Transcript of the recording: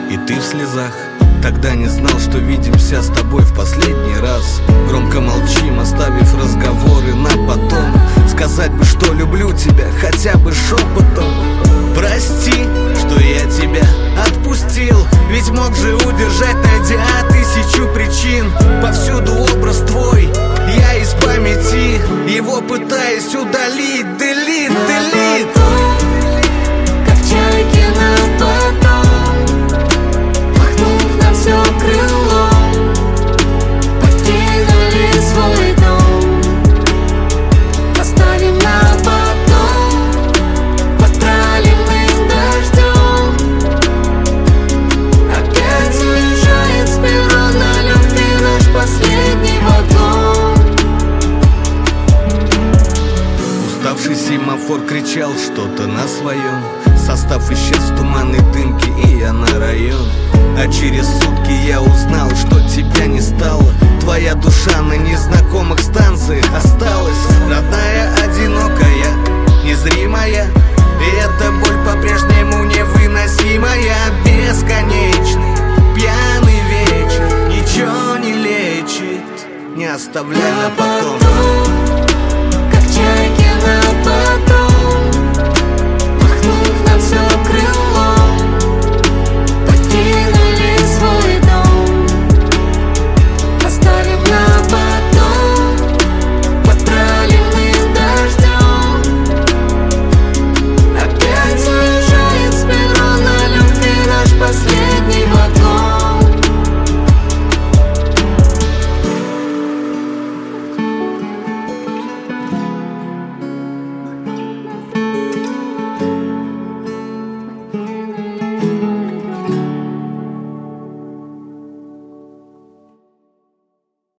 и ты в слезах. Тогда не знал, что видимся с тобой в последний раз. Громко молчим, оставив разговоры на потом. Сказать бы, что люблю тебя, хотя бы шепотом. Прости, что я тебя отпустил, ведь мог же удержать, найдя тысячу причин. Повсюду образ твой, я из памяти его пытаюсь удалить. Делит, делит. Как чайки на потом, махнув на все крылом, покинули свой дом. Оставим на потом, под проливным дождем. Опять уезжает с перрона любви наш последний вагон. Уставший семафор кричал что-то на своем. Состав исчез в туманной дымке, и я на район. А через сутки я узнал, что тебя не стало. Твоя душа на незнакомых станциях осталась. Родная, одинокая, незримая, и эта боль по-прежнему невыносимая, бесконечная.